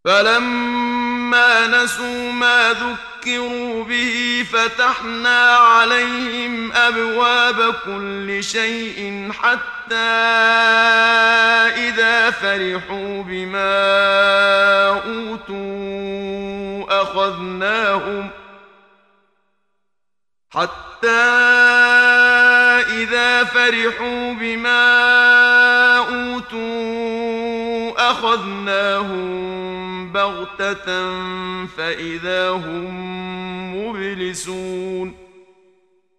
فلما نسوا ما ذكروا به فتحنا عليهم أبواب كل شيء حتى إذا فرحوا بما أوتوا أخذناهم حتى إذا فرحوا بما أوتوا أخذناهم بغتة فإذا هم مبلسون